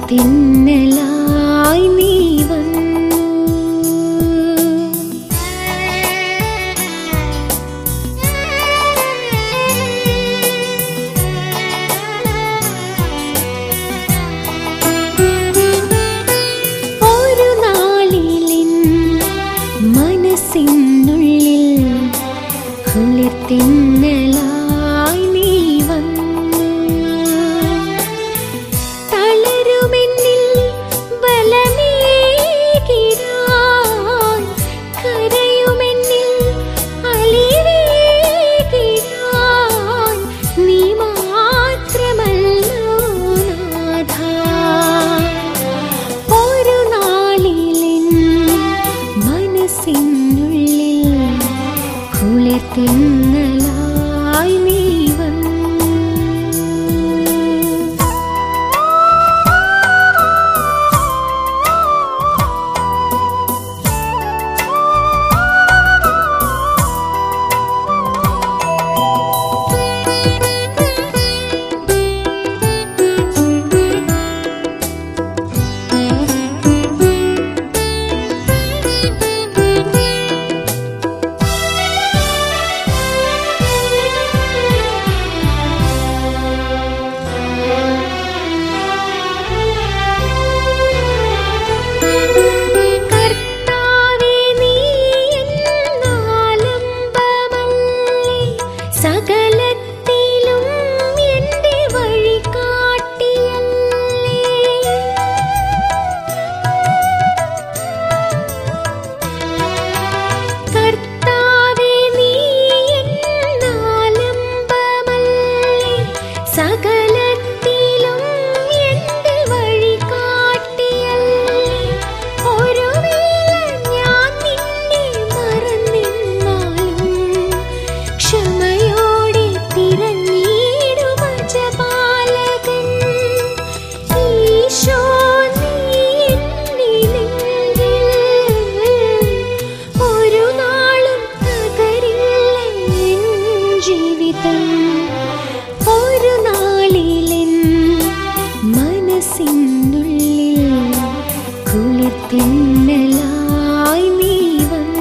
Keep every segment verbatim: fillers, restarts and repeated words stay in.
കുളിർത്തിന്നലായി നീ വന്നു. ഒരു നാളിലിൻ മനസ്സിനുള്ളിൽ കുളിർത്തിന്നലായി നീ വന്നു. തളരുമെന്നിൽ ബലമേകിടാൻ, കരയുമെന്നിൽ അലിവേകിടാൻ നീ മാത്രമല്ലോ നാഥാ. ഒരു നാളിലിൻ മനസ്സിനുള്ളിൽ കുളിർത്തിന്നലായി നീ വന്നു. സകലത്തിലും എൻ്റെ വഴി കാട്ടിയല്ലേ. കർത്താവേ നീ എന്നാലംബമല്ലേ, സകലത്തിലും എൻ്റെ വഴി കാട്ടിയല്ലേ. ഒരു വേള ഞാൻ നിന്നെ മറന്നിരുന്നാലും ക്ഷമയോടെ തിരഞ്ഞിടും അജപാലകൻ. ഈശോ നീ എന്നിലെങ്കിൽ ഒരു നാളും തകരില്ല എൻ ജീവിതം. ഒരു നാളിലെൻ മനസ്സിനുള്ളിൽ കുളിർത്തിന്നലായി നീ വന്നു.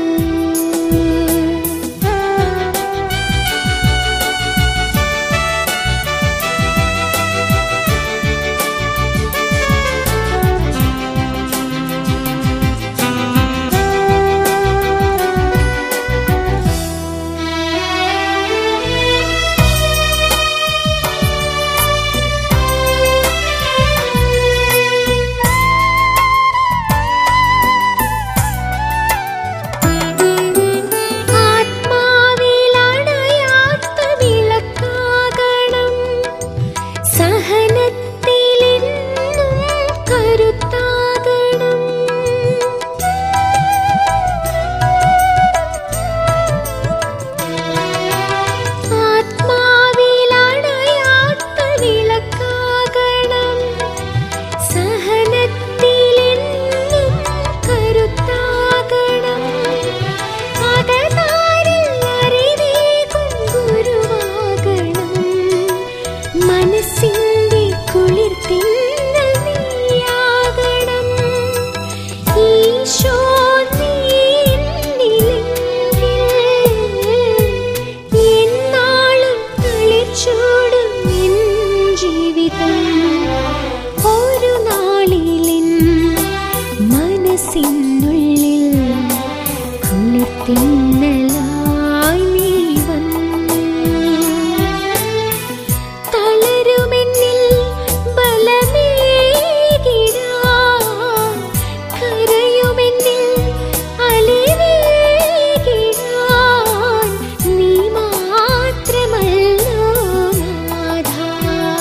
ആത്മാവിലണയാത്ത വിളക്കാകണം, സഹനത്തിലെന്നും കരുത്താകണം. ആത്മാവിലണയാത്ത വിളക്കാകണം, സഹനത്തിലെന്നും കരുത്താകണം. അകതാരിൽ അറിവേകും ഗുരുവാകണം, മനസ്സിന്റെ കുളിർത്തിന്നൽ നീയാകണം. ഈശോ നീ എന്നിലെങ്കിൽ എന്നാളും തളിർച്ചൂടും എൻ ജീവിതം. ഒരു നാളിലെൻ മനസ്സിനുള്ളിൽ കുളിർത്തിന്നലായി നീ വന്നു. തളരുമെന്നിൽ ബലമേകിടാൻ, കരയുമെന്നിൽ അലിവേകിടാൻ നീ മാത്രമല്ലോ നാഥാ.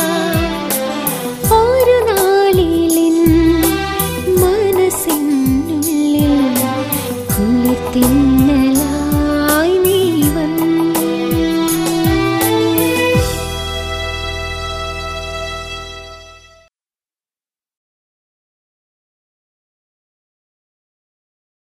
ഒരു നാളിലെൻ മനസ്സിനുള്ളിൽ കുളിർത്തിന്ന